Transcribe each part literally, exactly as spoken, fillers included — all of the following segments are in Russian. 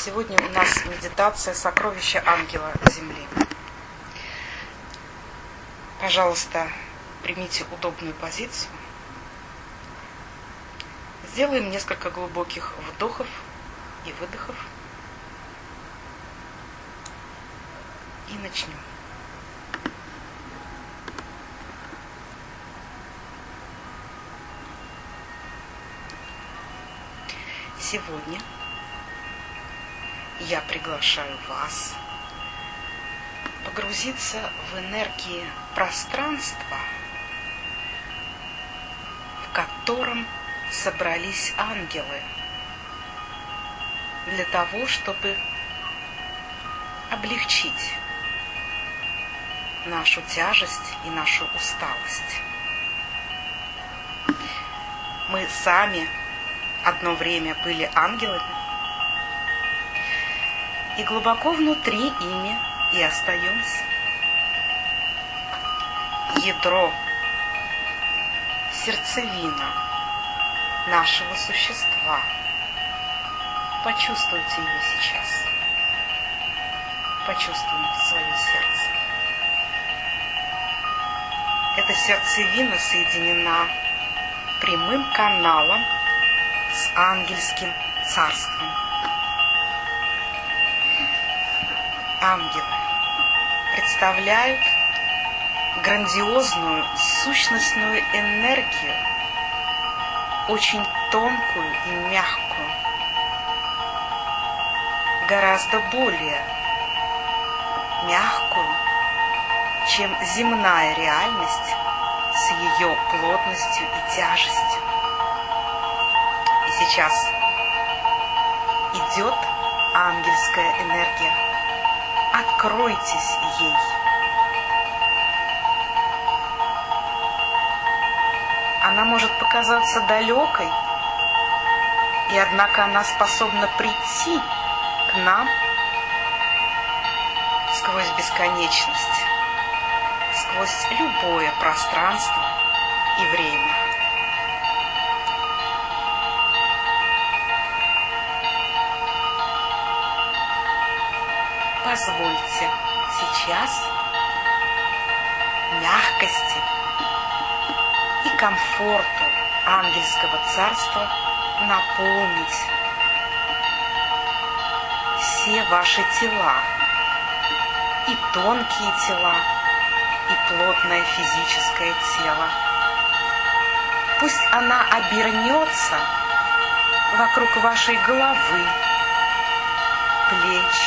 Сегодня у нас медитация «Сокровища ангела земли». Пожалуйста, примите удобную позицию. Сделаем несколько глубоких вдохов и выдохов. И начнем. Сегодня я приглашаю вас погрузиться в энергии пространства, в котором собрались ангелы, для того, чтобы облегчить нашу тяжесть и нашу усталость. Мы сами одно время были ангелами, и глубоко внутри ими и остаемся. Ядро, сердцевина нашего существа. Почувствуйте ее сейчас. Почувствуйте свое сердце. Эта сердцевина соединена прямым каналом с ангельским царством. Ангелы представляют грандиозную сущностную энергию, очень тонкую и мягкую, гораздо более мягкую, чем земная реальность с ее плотностью и тяжестью. И сейчас идет ангельская энергия. Откройтесь ей. Она может показаться далекой, и однако она способна прийти к нам сквозь бесконечность, сквозь любое пространство и время. Позвольте сейчас мягкости и комфорту ангельского царства наполнить все ваши тела, и тонкие тела, и плотное физическое тело. Пусть она обернется вокруг вашей головы, плеч,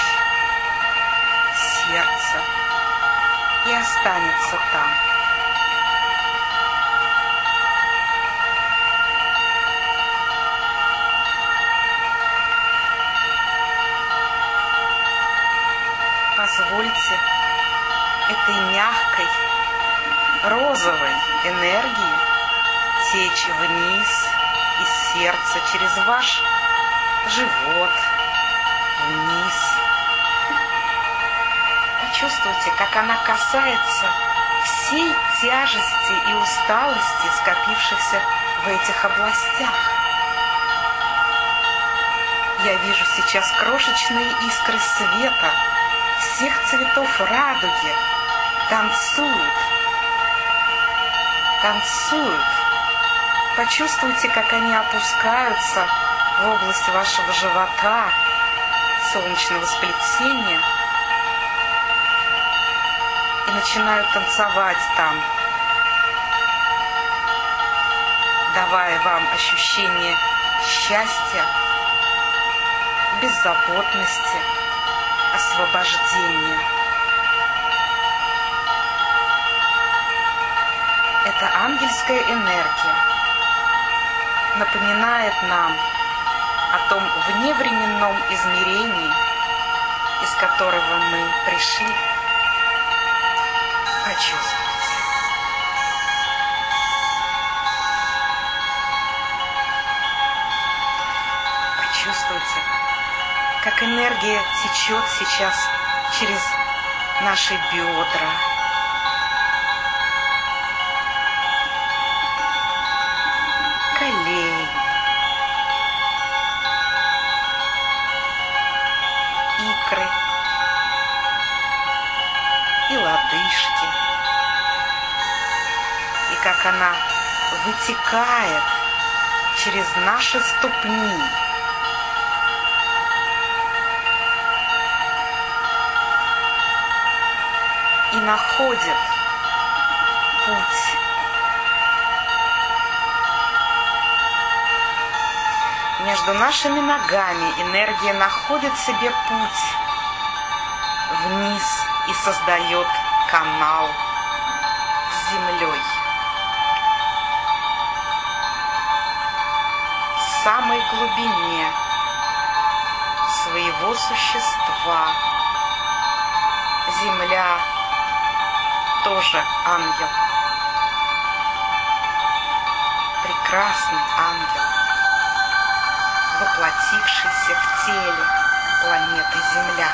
сердца и останется там. Позвольте этой мягкой розовой энергии течь вниз из сердца через ваш живот, вниз. Чувствуйте, как она касается всей тяжести и усталости, скопившихся в этих областях. Я вижу сейчас крошечные искры света всех цветов радуги танцуют, танцуют. Почувствуйте, как они опускаются в область вашего живота, солнечного сплетения, и начинают танцевать там, давая вам ощущение счастья, беззаботности, освобождения. Эта ангельская энергия напоминает нам о том вневременном измерении, из которого мы пришли. Почувствуйте. Почувствуйте, как энергия течет сейчас через наши бедра, колени, икры и лодыжки, и как она вытекает через наши ступни, и находит путь. Между нашими ногами энергия находит себе путь вниз и создает канал с землей. В самой глубине своего существа земля тоже ангел. Прекрасный ангел, воплотившийся в теле планеты Земля.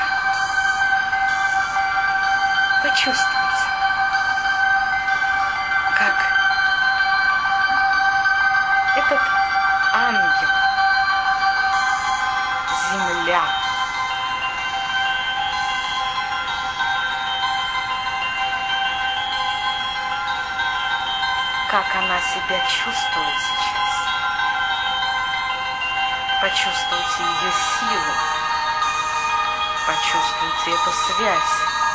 Почувствуйте, как этот ангел, Земля, как она себя чувствует сейчас. Почувствуйте ее силу, почувствуйте эту связь.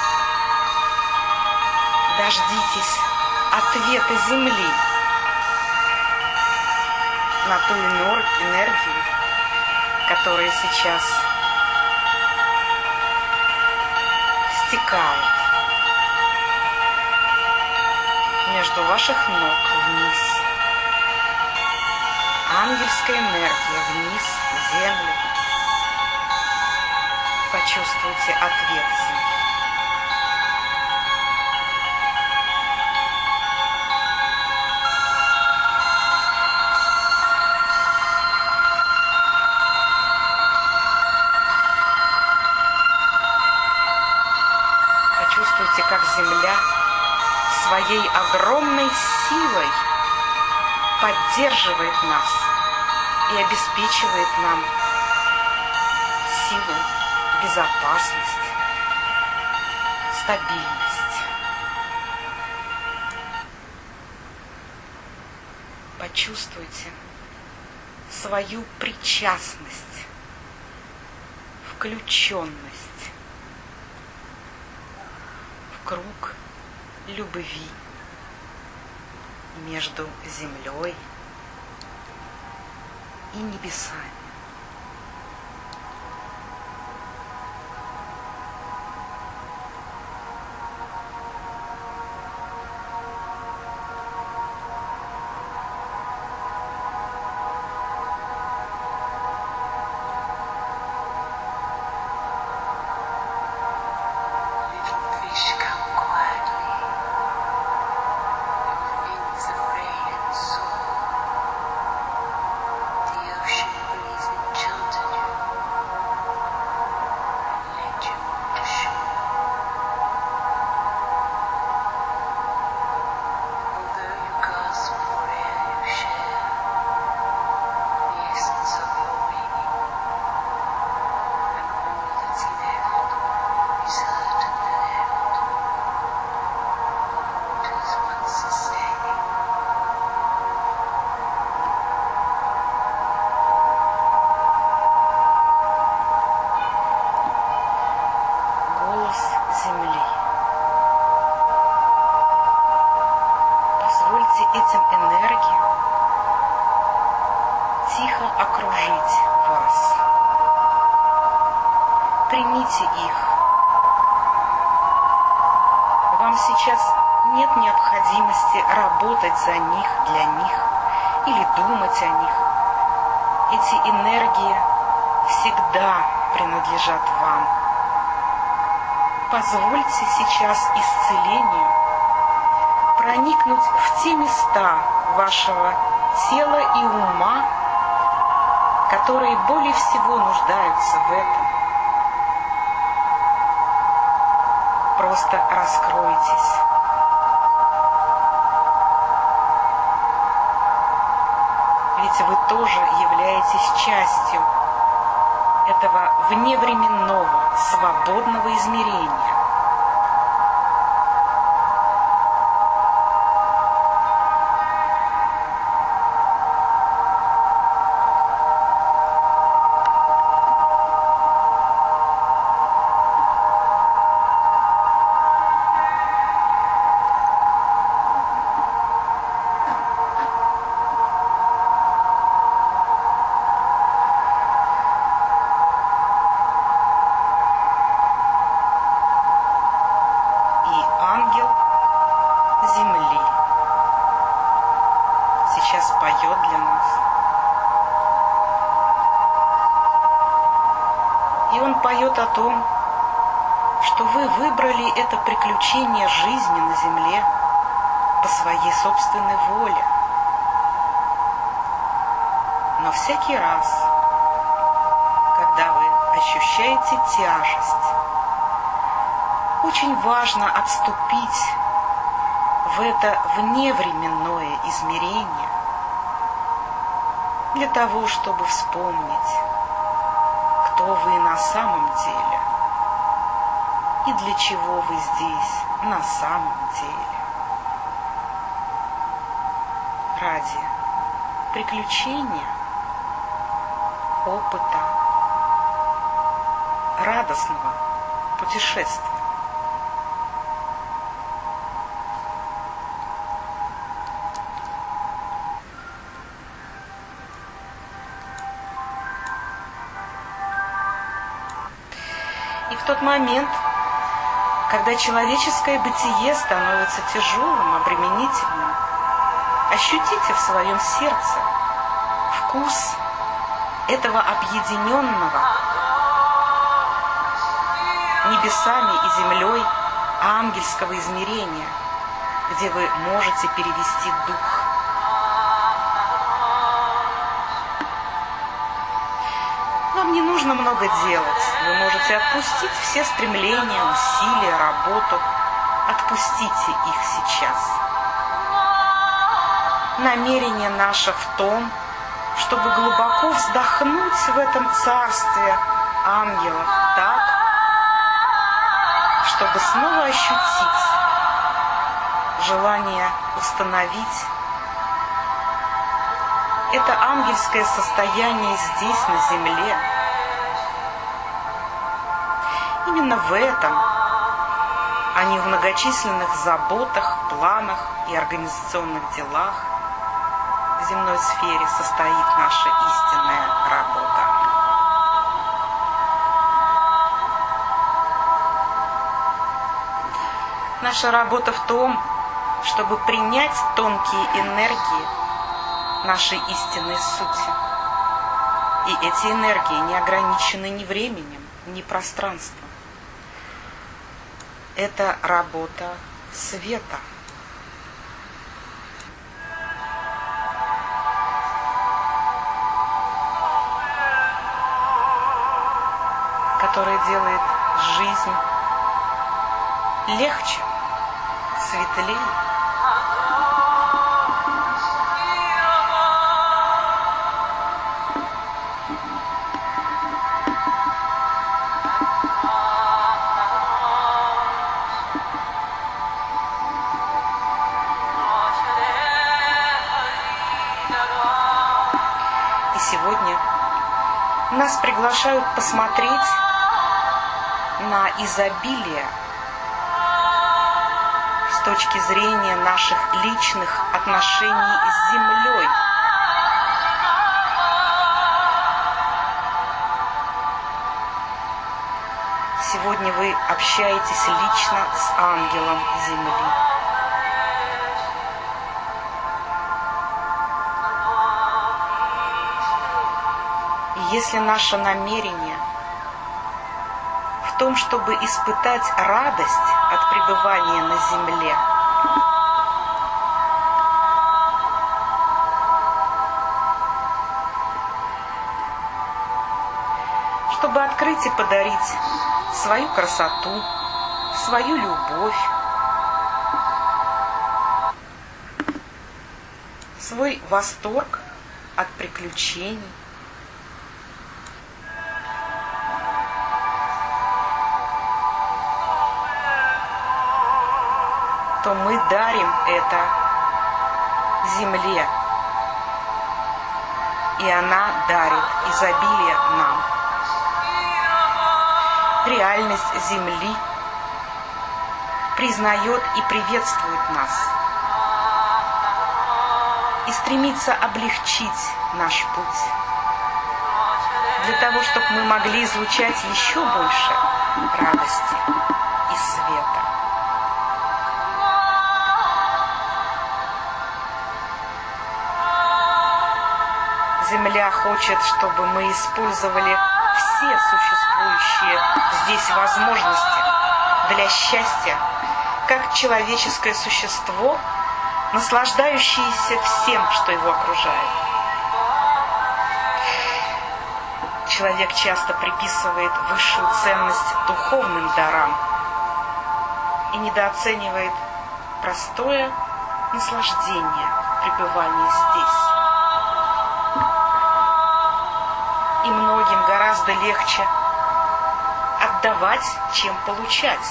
Дождитесь ответа Земли на ту энергию, которая сейчас стекает между ваших ног вниз. Ангельская энергия вниз, в землю. Почувствуйте ответ Земли. Почувствуйте, как Земля своей огромной силой поддерживает нас и обеспечивает нам силу, безопасность, стабильность. Почувствуйте свою причастность, включенность в круг любви между землей и небесами. Этим энергиям тихо окружить вас. Примите их. Вам сейчас нет необходимости работать за них, для них или думать о них. Эти энергии всегда принадлежат вам. Позвольте сейчас исцелению проникнуть в те места вашего тела и ума, которые более всего нуждаются в этом. Просто раскройтесь. Ведь вы тоже являетесь частью этого вневременного, свободного измерения. О том, что вы выбрали это приключение жизни на земле по своей собственной воле. Но всякий раз, когда вы ощущаете тяжесть, очень важно отступить в это вневременное измерение для того, чтобы вспомнить, кто вы на самом деле и для чего вы здесь на самом деле. Ради приключения, опыта, радостного путешествия. В тот момент, когда человеческое бытие становится тяжелым, обременительным, ощутите в своем сердце вкус этого объединенного небесами и землей ангельского измерения, где вы можете перевести дух. Вам не нужно много делать. Вы можете отпустить все стремления, усилия, работу. Отпустите их сейчас. Намерение наше в том, чтобы глубоко вздохнуть в этом царстве ангелов так, чтобы снова ощутить желание установить это ангельское состояние здесь, на земле. Именно в этом, а не в многочисленных заботах, планах и организационных делах в земной сфере состоит наша истинная работа. Наша работа в том, чтобы принять тонкие энергии нашей истинной сути. И эти энергии не ограничены ни временем, ни пространством. Это работа света. Которая делает жизнь легче, светлее. Сегодня нас приглашают посмотреть на изобилие с точки зрения наших личных отношений с Землей. Сегодня вы общаетесь лично с ангелом Земли. Если наше намерение в том, чтобы испытать радость от пребывания на земле, чтобы открыть и подарить свою красоту, свою любовь, свой восторг от приключений, что мы дарим это земле, и она дарит изобилие нам. Реальность земли признает и приветствует нас и стремится облегчить наш путь для того, чтобы мы могли излучать еще больше радости и света. Земля хочет, чтобы мы использовали все существующие здесь возможности для счастья, как человеческое существо, наслаждающееся всем, что его окружает. Человек часто приписывает высшую ценность духовным дарам и недооценивает простое наслаждение пребывания здесь. И многим гораздо легче отдавать, чем получать.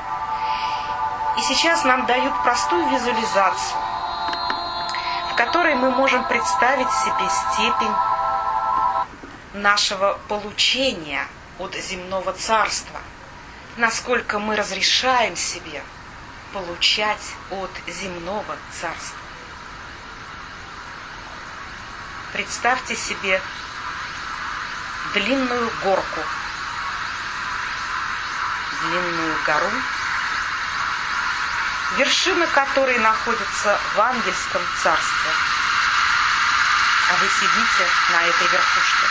И сейчас нам дают простую визуализацию, в которой мы можем представить себе степень нашего получения от земного царства, насколько мы разрешаем себе получать от земного царства. Представьте себе длинную горку, длинную гору, вершина которой находится в ангельском царстве, а вы сидите на этой верхушке.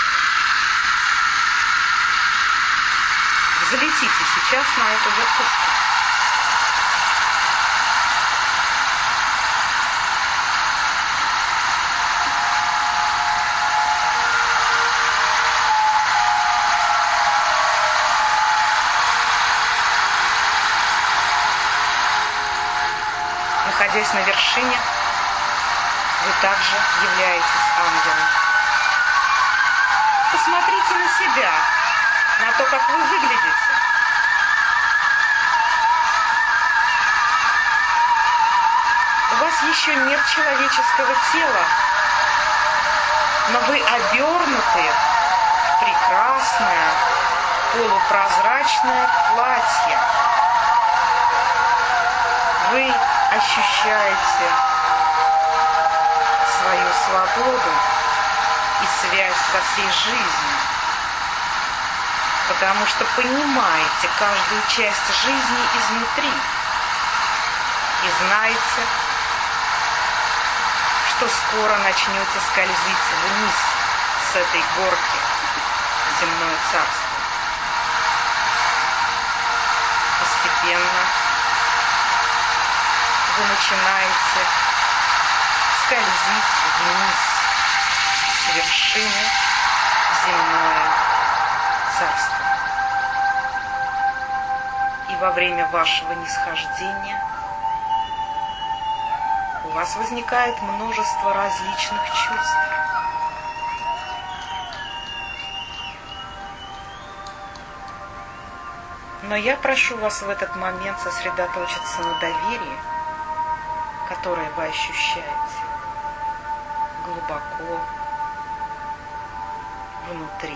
Залетите сейчас на эту верхушку. Находясь на вершине, вы также являетесь ангелом. Посмотрите на себя, на то, как вы выглядите. У вас еще нет человеческого тела, но вы обернуты в прекрасное полупрозрачное платье. Вы ощущаете свою свободу и связь со всей жизнью, потому что понимаете каждую часть жизни изнутри и знаете, что скоро начнете скользить вниз с этой горки в земное царство. Постепенно вы начинаете скользить вниз с вершины в земное царство. И во время вашего нисхождения у вас возникает множество различных чувств. Но я прошу вас в этот момент сосредоточиться на доверии, которое вы ощущаете глубоко внутри.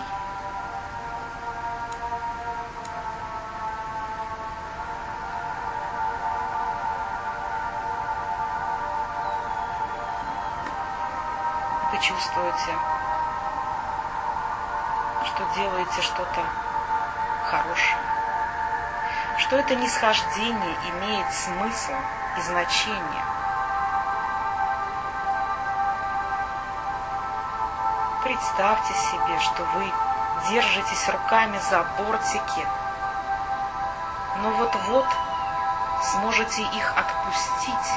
Вы чувствуете, что делаете что-то хорошее, что это нисхождение имеет смысл и значение. Представьте себе, что вы держитесь руками за бортики, но вот-вот сможете их отпустить.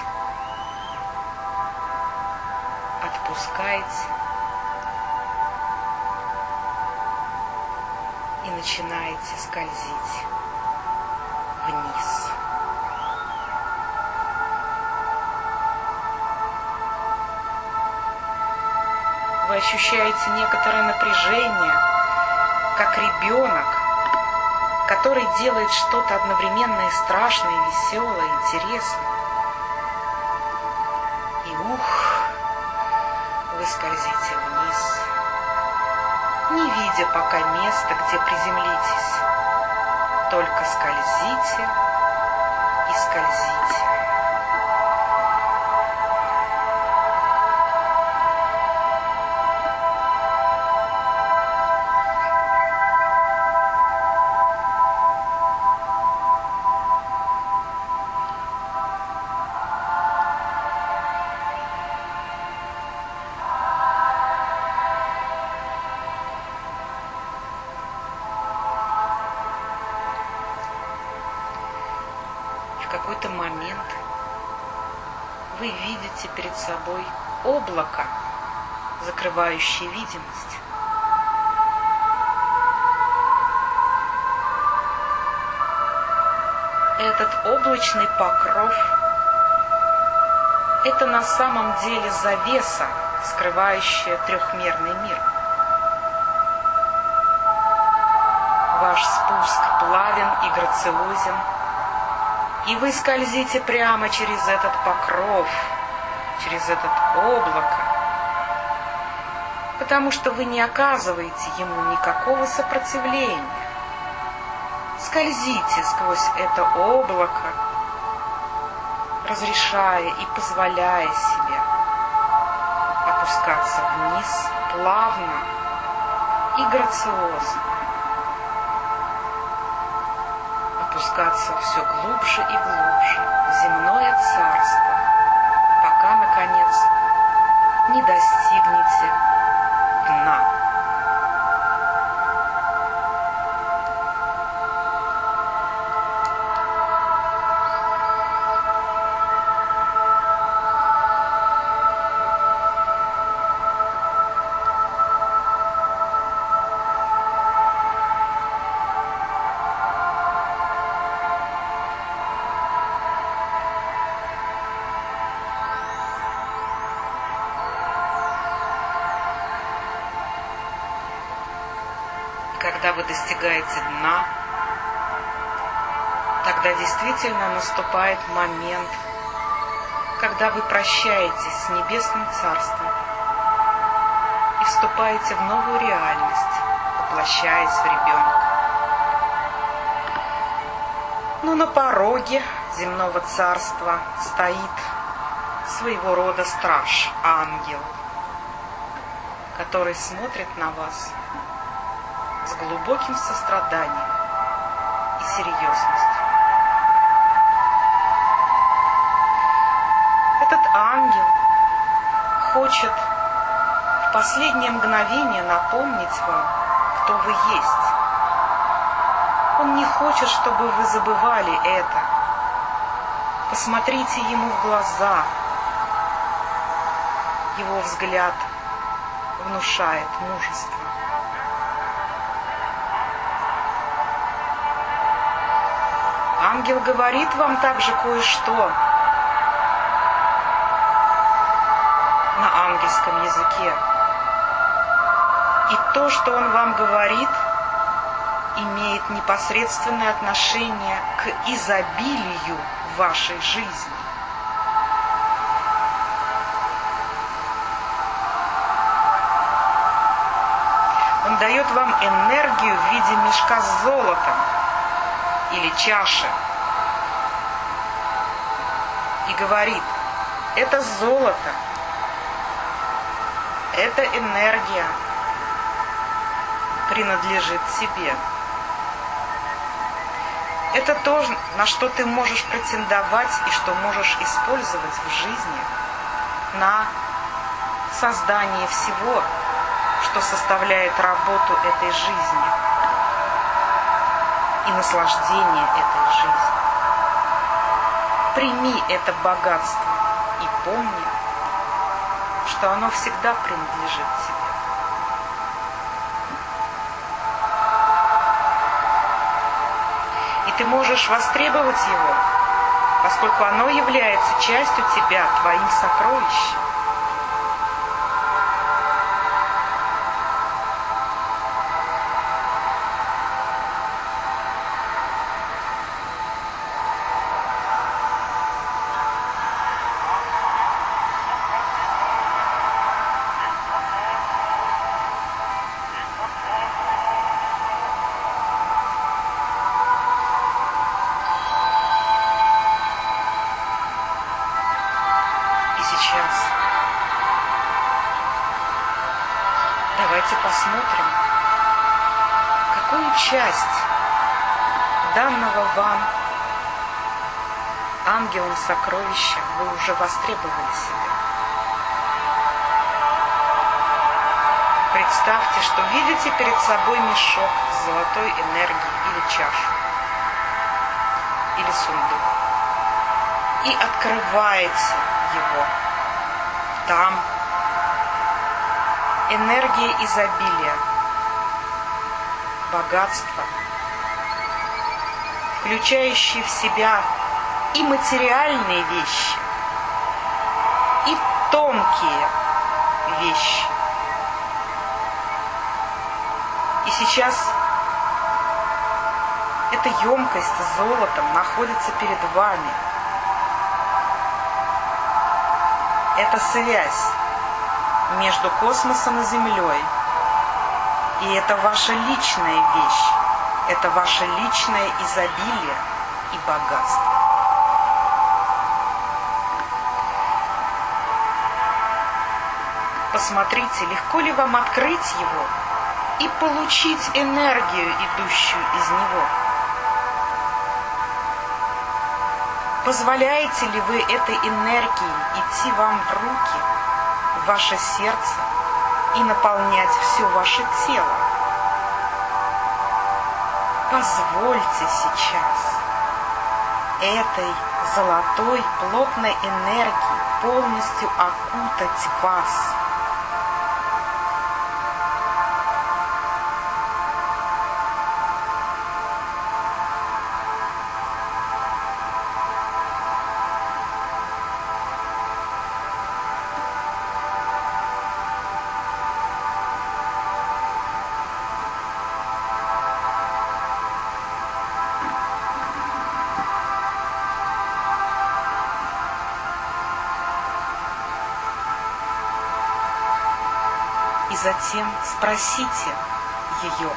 Отпускайте и начинаете скользить вниз. Вы ощущаете некоторое напряжение, как ребенок, который делает что-то одновременно и страшное, и веселое, и интересное. скользите вниз, не видя пока места, где приземлитесь. Только скользите и скользите. В какой-то момент вы видите перед собой облако, закрывающее видимость. Этот облачный покров – это на самом деле завеса, скрывающая трехмерный мир. Ваш спуск плавен и грациозен, и вы скользите прямо через этот покров, через это облако, потому что вы не оказываете ему никакого сопротивления. Скользите сквозь это облако, разрешая и позволяя себе опускаться вниз плавно и грациозно. Опускаться все глубже и глубже в земное царство, пока, наконец, не достигнете дна. Когда вы достигаете дна, тогда действительно наступает момент, когда вы прощаетесь с Небесным Царством и вступаете в новую реальность, воплощаясь в ребенка. Но на пороге земного царства стоит своего рода страж, ангел, который смотрит на вас с глубоким состраданием и серьезностью. Этот ангел хочет в последнее мгновение напомнить вам, кто вы есть. Он не хочет, чтобы вы забывали это. Посмотрите ему в глаза. Его взгляд внушает мужество. Ангел говорит вам также кое-что на ангельском языке. И то, что он вам говорит, имеет непосредственное отношение к изобилию в вашей жизни. Он дает вам энергию в виде мешка с золотом или чаши. И говорит: это золото, эта энергия принадлежит тебе. Это то, на что ты можешь претендовать и что можешь использовать в жизни на создание всего, что составляет работу этой жизни и наслаждение этой жизни. Прими это богатство и помни, что оно всегда принадлежит тебе. И ты можешь востребовать его, поскольку оно является частью тебя, твоим сокровищем. давайте посмотрим, какую часть данного вам ангелом сокровища вы уже востребовали себе. Представьте, что видите перед собой мешок с золотой энергией или чашу, или сундук, и открываете его. Там энергия изобилия, богатства, включающие в себя и материальные вещи, и тонкие вещи. И сейчас эта емкость с золотом находится перед вами. Это связь между космосом и Землей. И это ваша личная вещь. Это ваше личное изобилие и богатство. Посмотрите, легко ли вам открыть его и получить энергию, идущую из него. Позволяете ли вы этой энергии идти вам в руки, в ваше сердце и наполнять все ваше тело? Позвольте сейчас этой золотой плотной энергии полностью окутать вас. И затем спросите ее,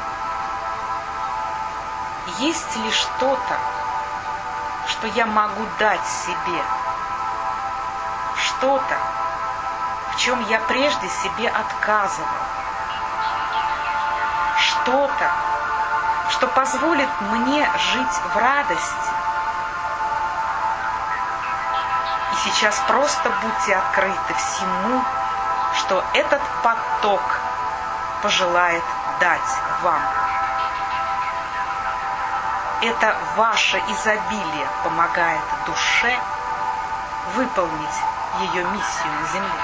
есть ли что-то, что я могу дать себе, что-то, в чем я прежде себе отказывал, что-то, что позволит мне жить в радости. И сейчас просто будьте открыты всему, что этот поток пожелает дать вам. Это ваше изобилие помогает душе выполнить ее миссию на земле.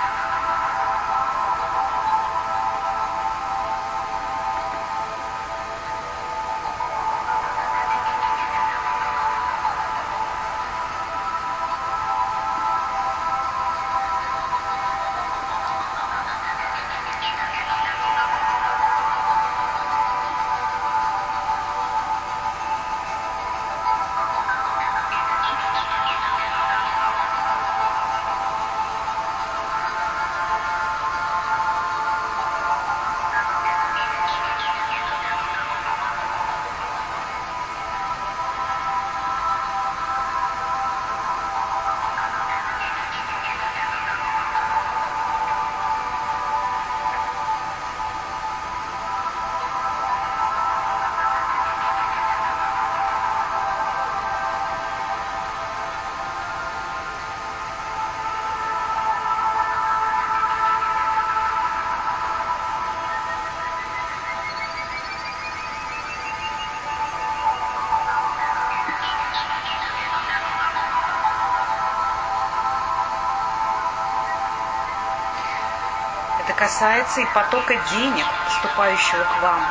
Это касается и потока денег, поступающего к вам.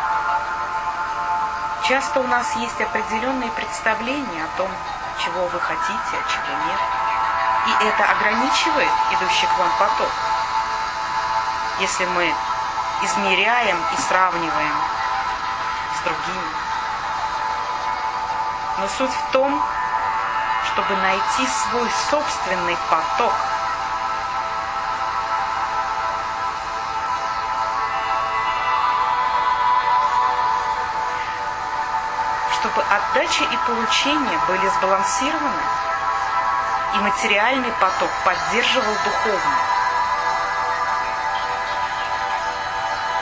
Часто у нас есть определенные представления о том, чего вы хотите, а чего нет. И это ограничивает идущий к вам поток. Если мы измеряем и сравниваем с другими. Но суть в том, чтобы найти свой собственный поток, чтобы отдача и получение были сбалансированы, и материальный поток поддерживал духовный.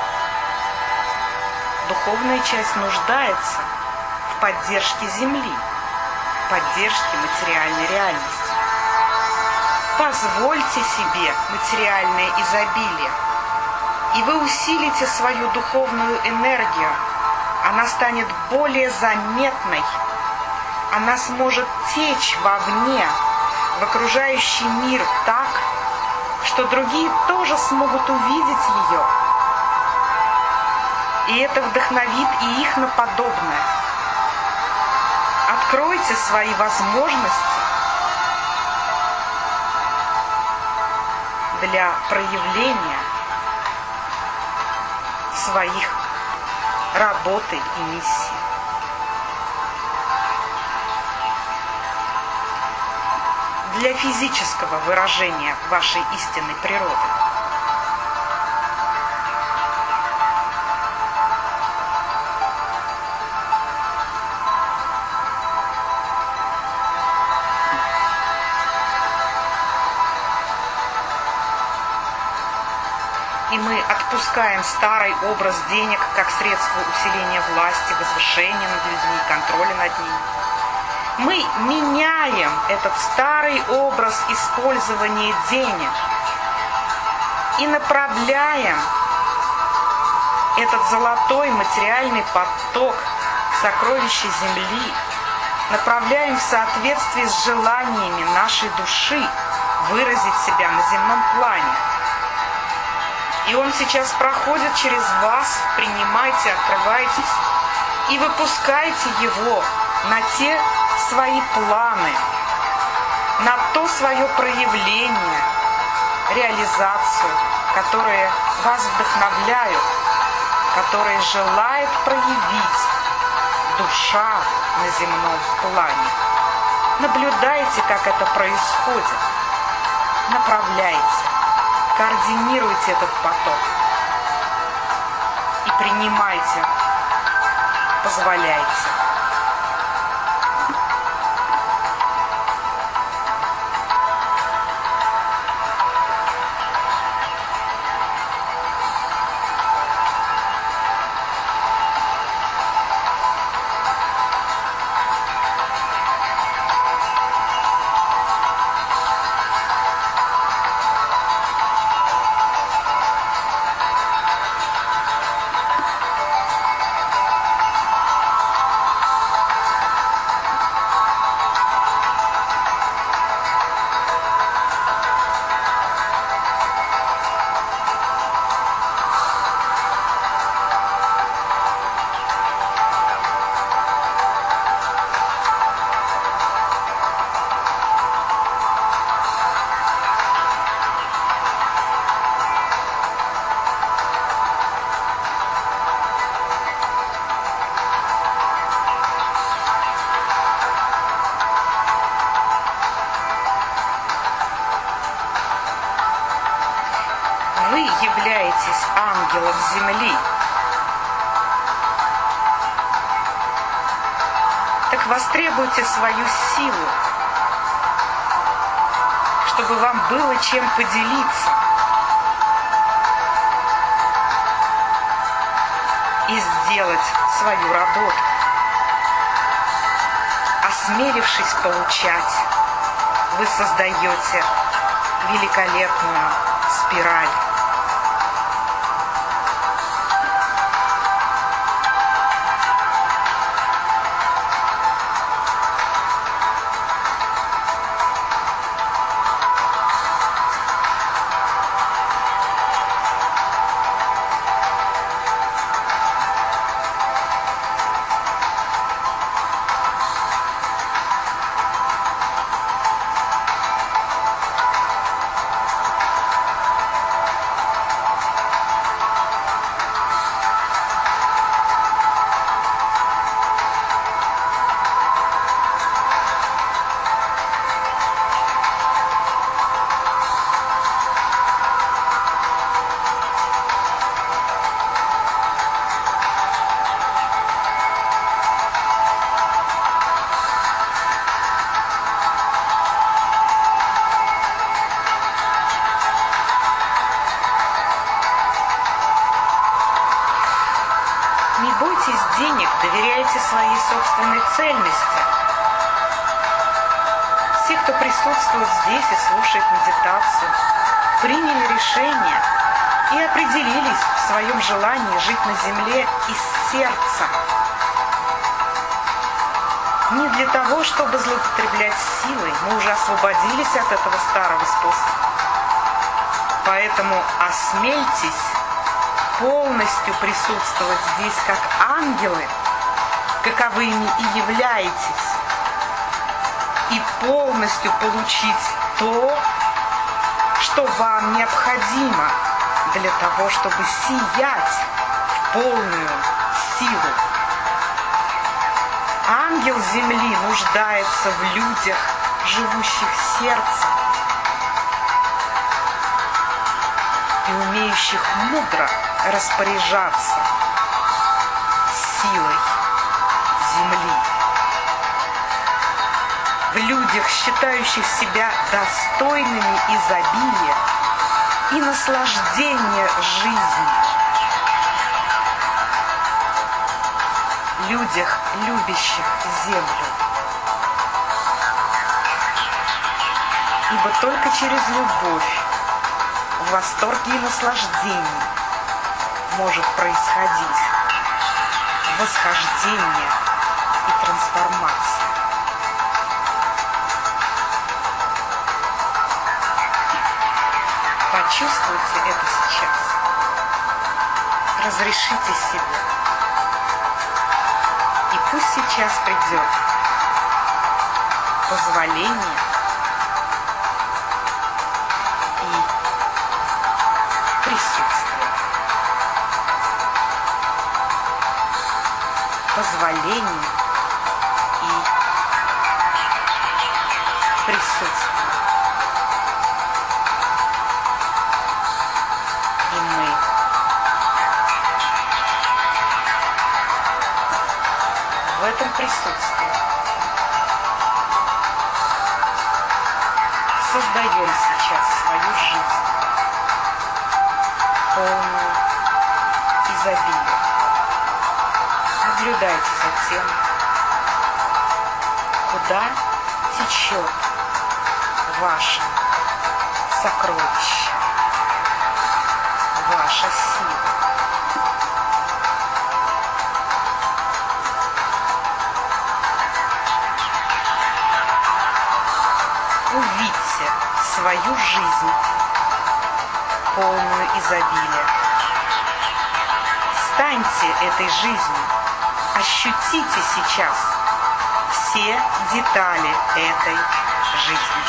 духовная часть нуждается в поддержке Земли, поддержке материальной реальности. Позвольте себе материальное изобилие, и вы усилите свою духовную энергию. Она станет более заметной. Она сможет течь вовне, в окружающий мир так, что другие тоже смогут увидеть ее. И это вдохновит и их на подобное. Откройте свои возможности для проявления своих работы и миссий. Для физического выражения вашей истинной природы. И мы отпускаем старый образ денег как средство усиления власти, возвышения над людьми, контроля над ними. Мы меняем этот старый образ использования денег и направляем этот золотой материальный поток в сокровища Земли, направляем в соответствии с желаниями нашей души выразить себя на земном плане. И он сейчас проходит через вас, принимайте, открывайтесь и выпускайте его на те свои планы, на то свое проявление, реализацию, которые вас вдохновляют, которые желает проявить душа на земном плане. Наблюдайте, как это происходит, направляйте, координируйте этот поток и принимайте, позволяйте. Вы являетесь ангелом Земли. Так востребуйте свою силу, чтобы вам было чем поделиться. И сделать свою работу. Осмелившись получать, вы создаете великолепную спираль. денег доверяете своей собственной цельности. Все, кто присутствует здесь и слушает медитацию, приняли решение и определились в своем желании жить на земле из сердца. Не для того, чтобы злоупотреблять силой, мы уже освободились от этого старого способа. Поэтому осмельтесь полностью присутствовать здесь как ангелы, каковыми и являетесь, и полностью получить то, что вам необходимо для того, чтобы сиять в полную силу. Ангел земли нуждается в людях, живущих сердцем и умеющих мудро распоряжаться силой земли. В людях, считающих себя достойными изобилия и наслаждения жизни. Людях, любящих землю. Ибо только через любовь, в восторге и наслаждении может происходить восхождение и трансформация. Почувствуйте это сейчас. Разрешите себе. И пусть сейчас придет позволение и присутствие. Позволение и присутствие. И мы в этом присутствии создаем сейчас свою жизнь, полную изобилия. Наблюдайте за тем, куда течет ваше сокровище, ваша сила. Увидьте свою жизнь, полную изобилия. Станьте этой жизнью, ощутите сейчас все детали этой жизни.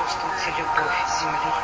почувствуйте любовь Земли.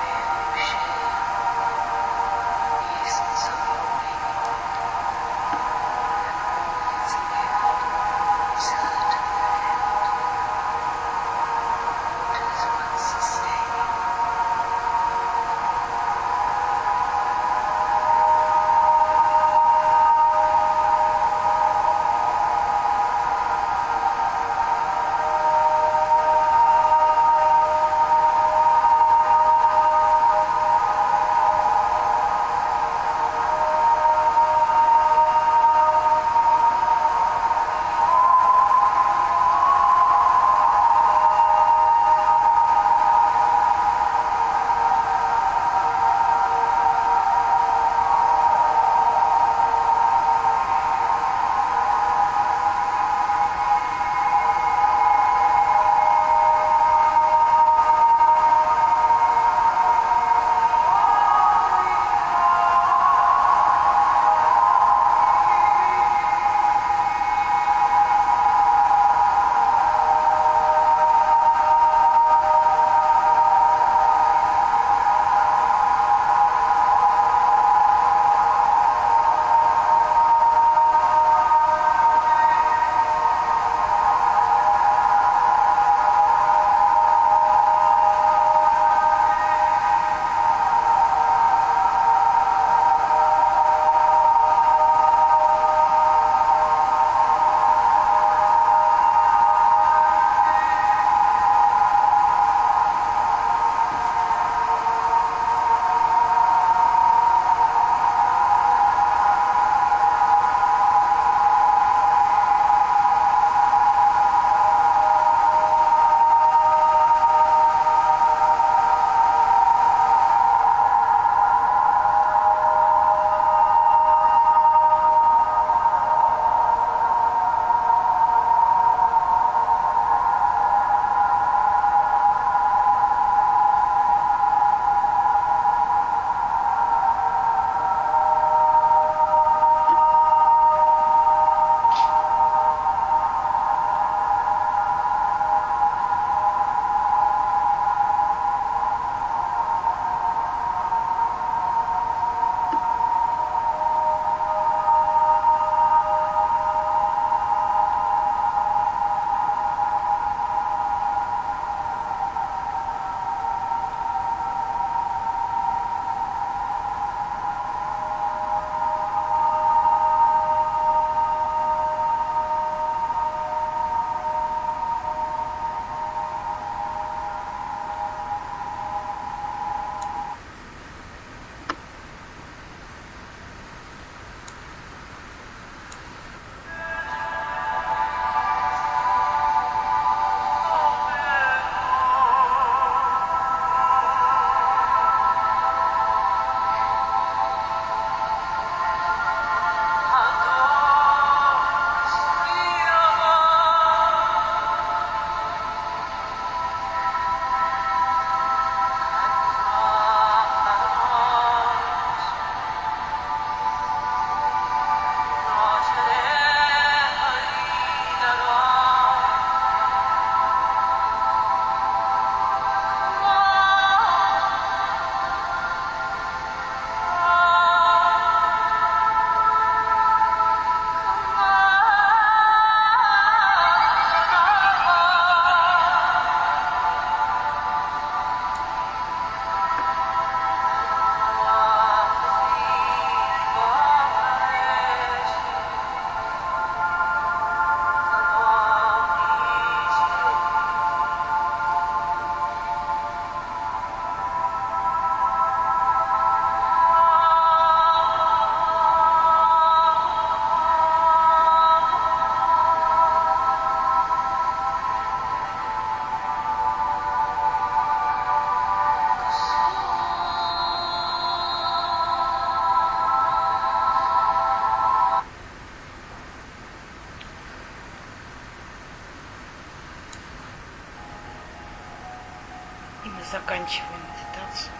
И мы заканчиваем медитацию.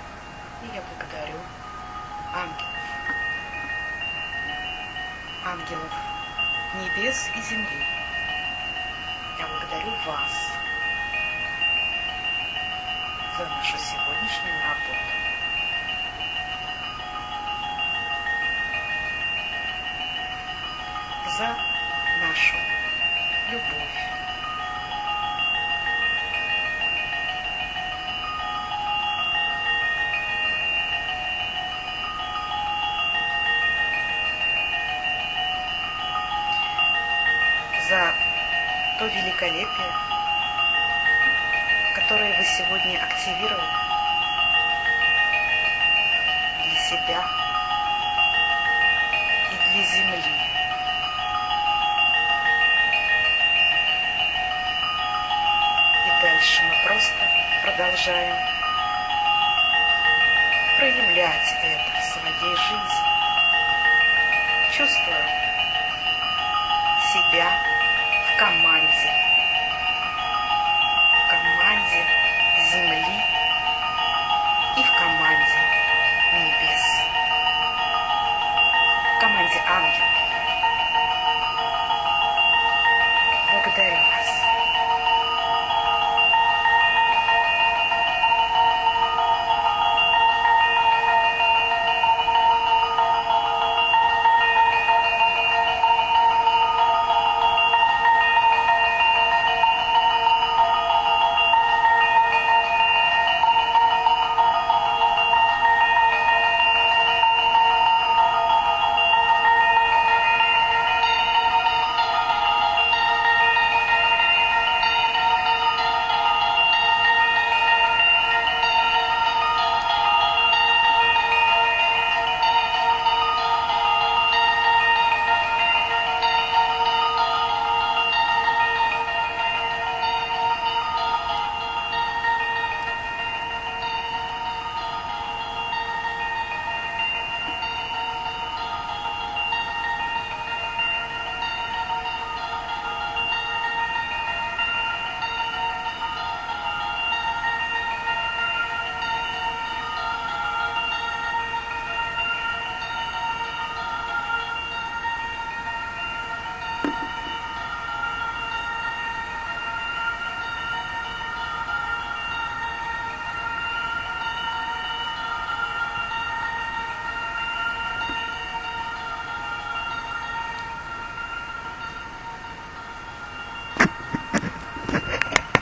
И я благодарю ангелов. Ангелов небес и земли. Я благодарю вас. нашу сегодняшнюю работу. За нашу любовь. За то великолепие, которое вы сегодня активировали для себя и для Земли. И дальше мы просто продолжаем проявлять это в своей жизни, чувствуя себя в команде.